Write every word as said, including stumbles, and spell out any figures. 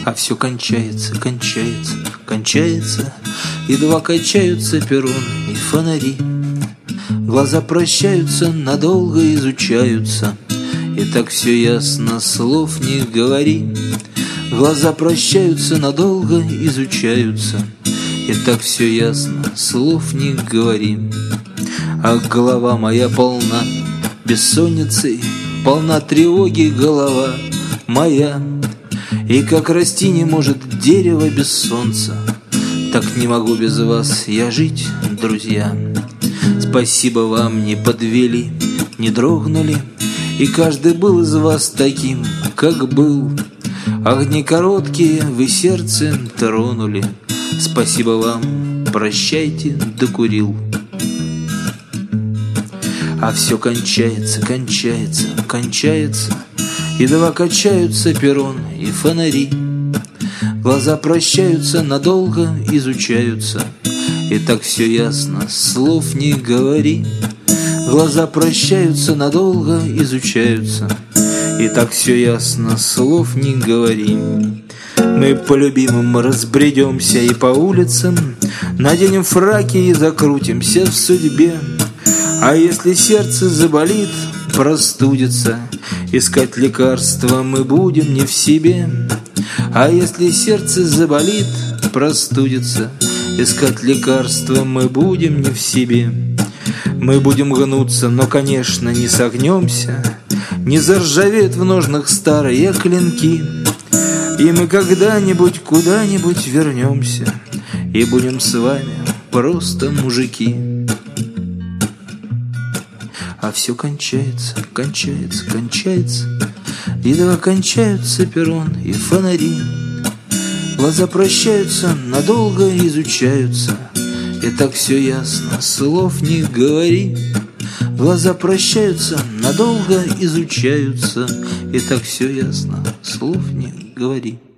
А все кончается, кончается, кончается. Едва качаются перрон и фонари. Глаза прощаются, надолго изучаются. И так все ясно, слов не говори. Глаза прощаются, надолго изучаются. И так все ясно, слов не говори. А голова моя полна бессонницей, полна тревоги голова моя. И как расти не может дерево без солнца, так не могу без вас я жить, друзья. Спасибо вам, не подвели, не дрогнули, и каждый был из вас таким, как был. Огни короткие вы сердцем тронули. Спасибо вам, прощайте, докурил. А все кончается, кончается, кончается. Едва качаются перрон и фонари. Глаза прощаются, надолго изучаются. И так все ясно, слов не говори. Глаза прощаются, надолго изучаются. И так все ясно, слов не говори. Мы по любимым разбредемся и по улицам, наденем фраки и закрутимся в судьбе. А если сердце заболит, простудится, искать лекарства мы будем не в себе. А если сердце заболит, простудится, искать лекарства мы будем не в себе. Мы будем гнуться, но, конечно, не согнемся, не заржавеют в ножнах старые клинки. И мы когда-нибудь куда-нибудь вернемся, и будем с вами просто мужики. А все кончается, кончается, кончается. Едва кончаются перрон и фонари. Глаза прощаются, надолго изучаются. И так все ясно, слов не говори. Глаза прощаются, надолго изучаются. И так все ясно, слов не говори.